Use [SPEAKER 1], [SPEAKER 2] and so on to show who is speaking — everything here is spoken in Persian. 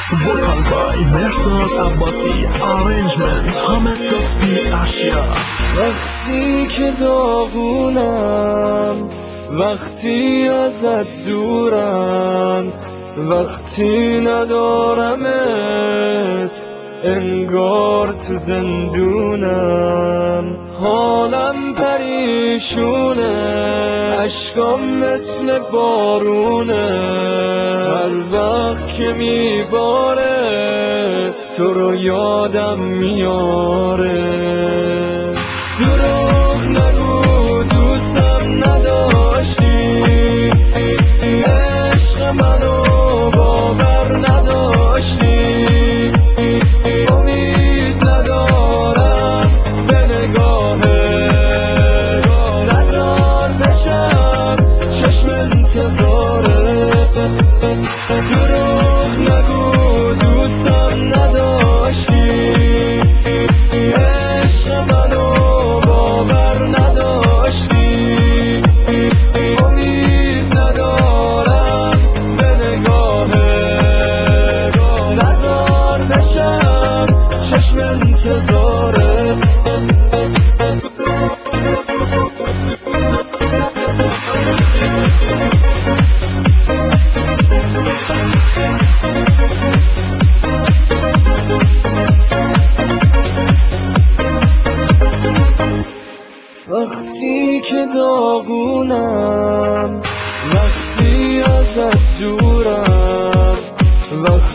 [SPEAKER 1] Vocal by مهرداد عباسی Arrangement حامد لطفی اشیا.
[SPEAKER 2] وقتی که داغونم، وقتی ازت دورم، وقتی ندارمت انگار تو زندونم، حالم پریشونه، اشکام مثل بارونه، هر وقت که میباره تو رو یادم میاره. دروغ نگو دوستم نداشتی، عشق منو باور نداشتی، امید ندارم به نگاهت، نزار بشم چشم انتظارت. دروغ نگو دوستم نداشتی، عشق منو باور نداشتی، امید ندارم به نگاهت، نزار بشم چشم انتظارت. وقتی که داغونم، وقتی ازت دورم، وقتی